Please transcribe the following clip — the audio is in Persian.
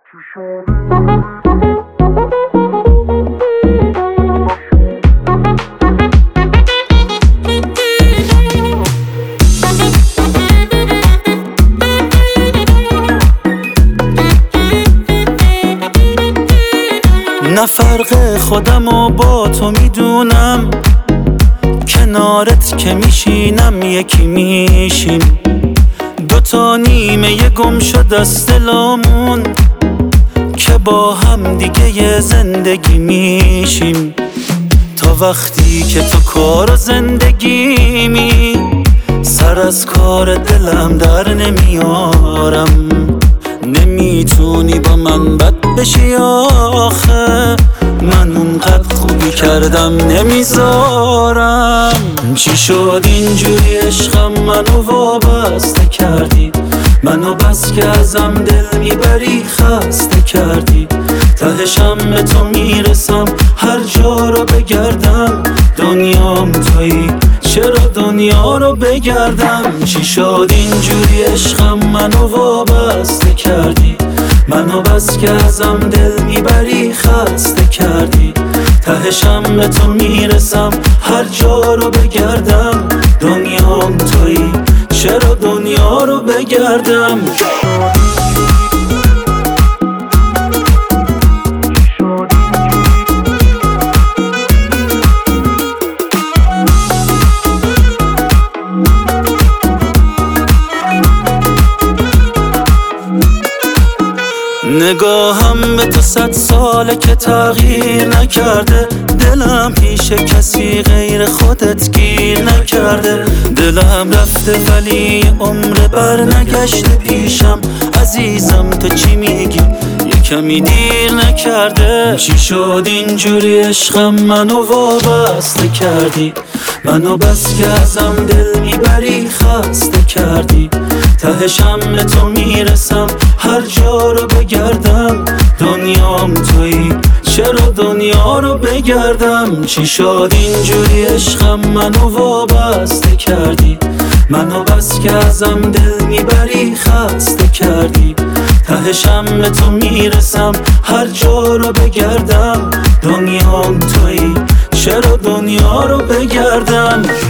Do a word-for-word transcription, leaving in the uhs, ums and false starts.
نه فرق خودمو با تو میدونم، کنارت که میشینم یکی میشیم، دوتا نیمه گم شده از دلامون که با هم دیگه یه زندگی میشیم. تا وقتی که تو کار و زندگیمی، سر از کار دلم در نمیارم. نمیتونی با من بد بشی آخه، من اونقدر خوبی کردم نمیذارم. چی شد اینجوری عشقم منو وابسته کردی، منو بس که ازم دل میبری خسته کردی. تهشم به تو میرسم هر جا رو بگردم، دنیام تویی چرا دنیا رو بگردم. چی شد اینجوری عشقم منو وابسته کردی، منو بس که ازم دل میبری خسته کردی. تهشم به تو میرسم هر جا رو بگردم، دنیام تویی چرا دنیا رو بگردم. نگاهم به تو صد ساله که تغییر نکرده، دلم پیش کسی غیر خودت گیر نکرده. دلم رفته ولی عمر بر نگشته پیشم، عزیزم تو چی میگی یه کمی دیر نکرده. چی شد اینجوری عشقم منو وابسته کردی، منو بس که ازم دل میبری خسته کردی. تهشم به تو میرسم هر جا رو بگردم، دنیام تویی چرا دنیا رو بگردم. چی شد اینجوری عشقم منو وابسته کردی، منو بس که ازم دل میبری خسته کردی. تهشم به تو میرسم هر جا رو بگردم، دنیام تویی چرا دنیا رو بگردم.